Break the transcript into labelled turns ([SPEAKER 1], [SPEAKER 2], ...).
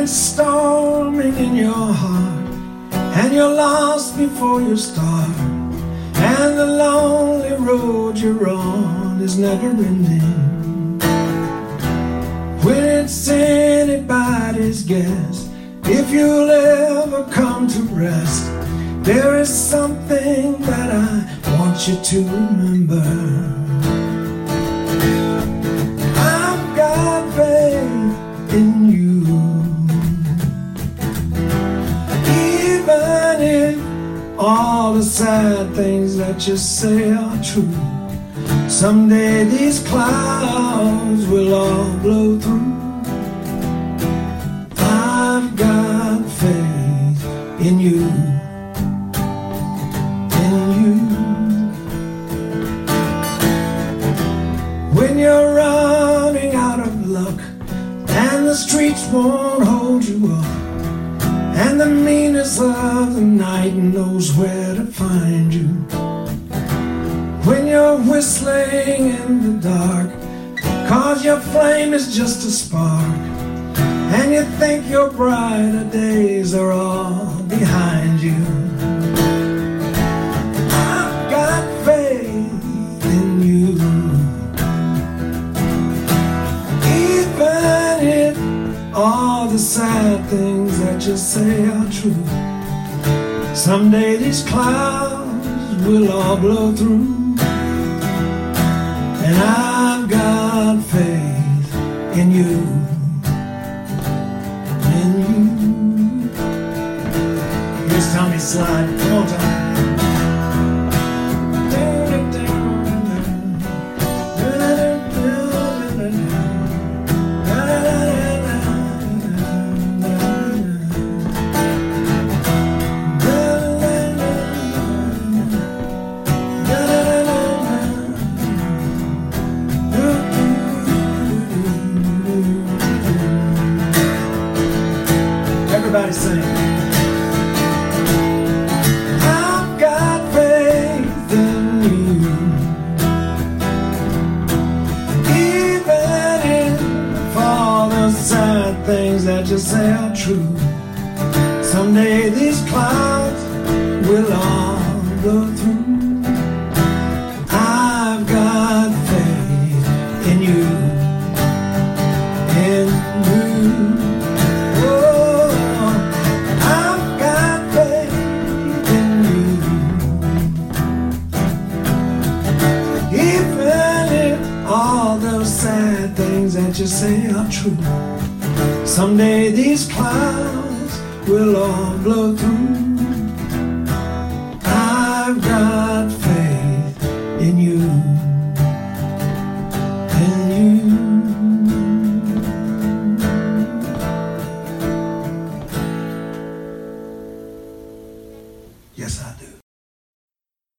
[SPEAKER 1] it's storming in your heart, and you're lost before you start, and the lonely road you're on is never ending. When it's anybody's guess if you'll ever come to rest, there is something that I want you to remember. I've got faith in you. Even if all the sad things that you say are true, someday these clouds will all blow through. I've got faith in you. When you're running out of luck and the streets won't hold you up, and the meanness of the night knows where to find you, when you're whistling in the dark 'cause your flame is just a spark, and you think your brighter days are all behind you, I've got faith in you. Even if all the sad things that you say are true, someday these clouds will all blow through, and I've got faith in you. In you. Here's Tommy Slide. Come on, Tommy. Everybody sing. I've got faith in you. Even if all the sad things that you say are true, someday these clouds will all blow through. I've got faith in you. In you. All those sad things that you say are true, someday these clouds will all blow through.